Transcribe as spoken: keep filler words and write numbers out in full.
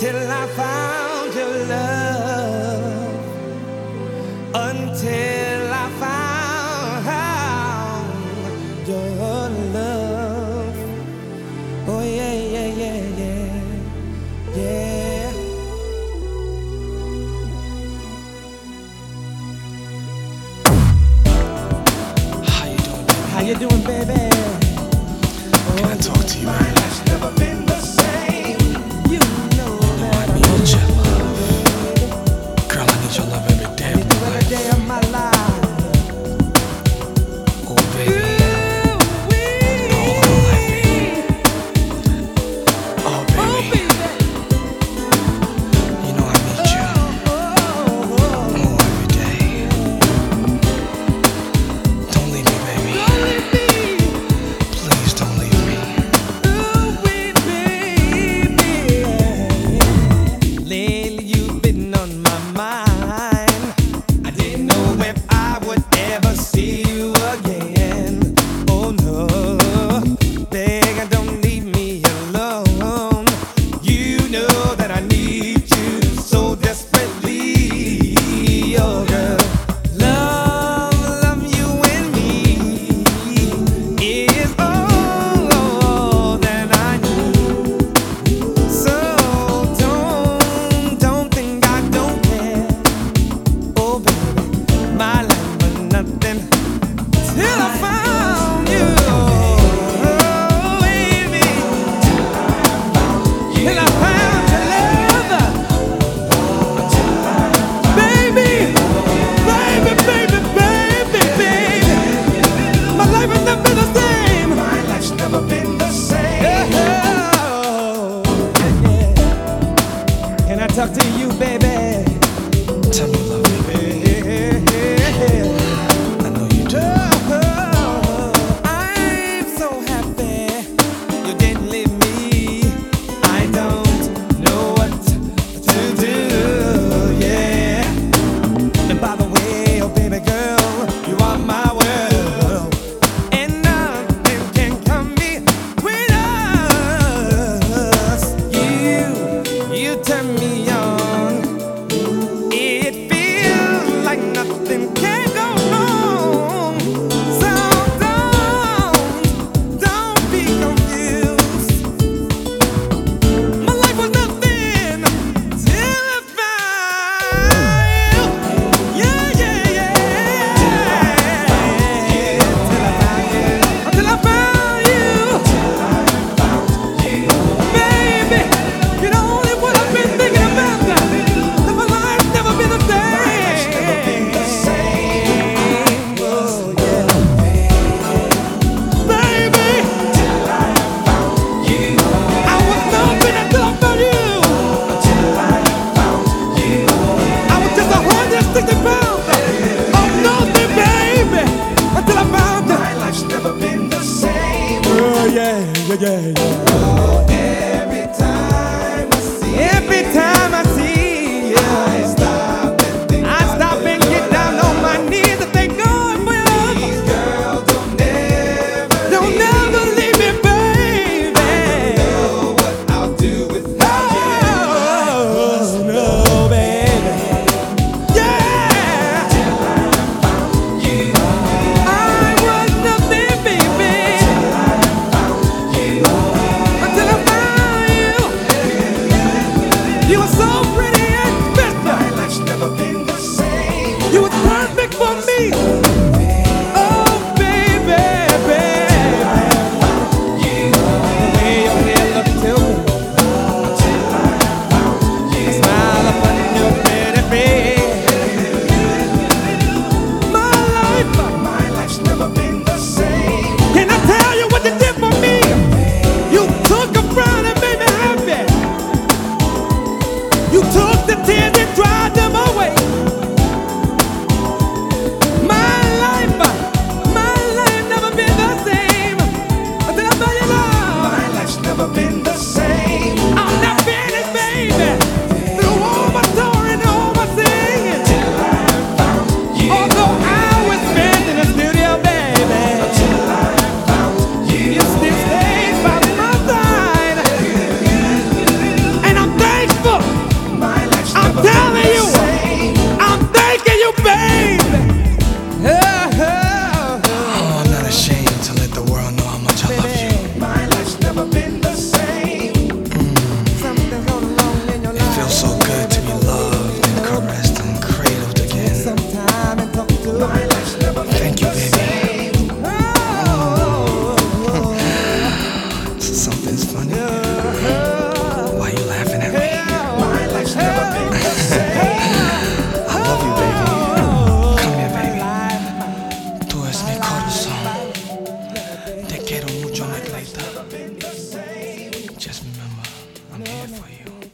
till I found your love, until I found your love. Oh yeah, yeah, yeah, yeah, yeah. How you doing, baby? How you doing, baby? Can I talk to you, man? Never been the same. You know that I I need your love. Girl, I need your love every day of my every life. day of my life. Oh, baby. All of my life, baby. Oh, baby. You know I need you. Oh, every day. Don't leave me, baby. Please don't leave me. Lately you've been on my mind. I didn't know if I would ever see you again. Oh no, beg, don't leave me alone. You know that I need you so desperately. Oh girl, love, love you and me is all that I need. So don't, don't think I don't care. Oh baby, my life was nothing till I found you. Oh baby, till I found your love. Baby, baby, baby, baby, baby. My life has never been the same. My life's never been the same. Oh, yeah, yeah. Can I talk to you, baby? Tell me you love me, baby. I know you do. I'm so happy you didn't leave me. I don't know what to do, yeah. And by the way, oh baby girl, you are my world, and nothing can come between us. You, you turn me on. I'm here for you.